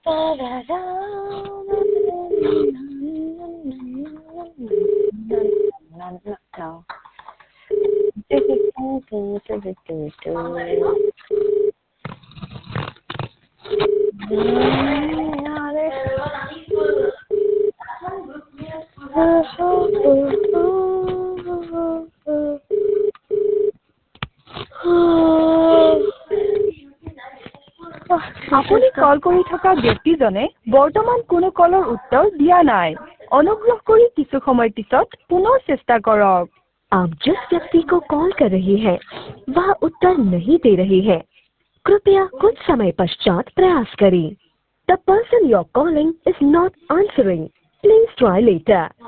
No. আপুনি কল কৰি থকা ব্যক্তিজনে বৰ্তমান কোনো কলৰ উত্তৰ দিয়া নাই। অনুগ্ৰহ কৰি কিছু সময় পিছত পুনৰ চেষ্টা কৰক। आप जिस व्यक्ति को कॉल कर रहे हैं वह उत्तर नहीं दे रहे हैं। कृपया कुछ समय पश्चात प्रयास करें। The person you're calling is not answering. Please try later.